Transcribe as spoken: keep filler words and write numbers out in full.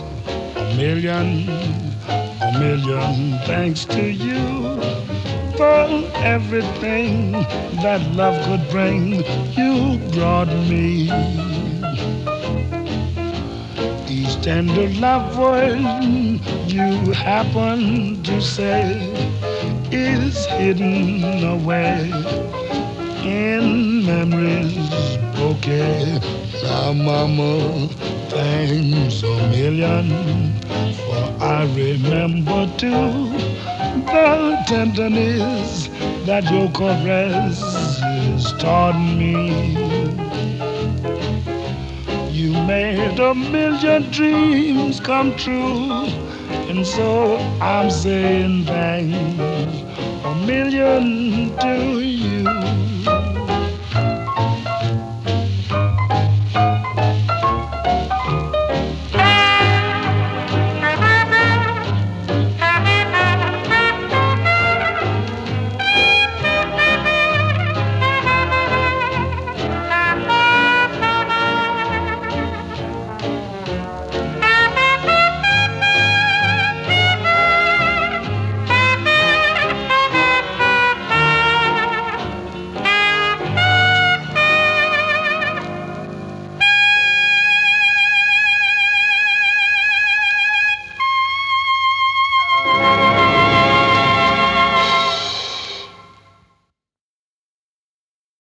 A million, a million thanks to you for everything that love could bring. You brought me each tender love word you happen to say is hidden away in memories bouquet. Now, mama, thanks a million, for I remember too the tenderness that your caresses taught me. You made a million dreams come true, and so I'm saying thanks a million to you.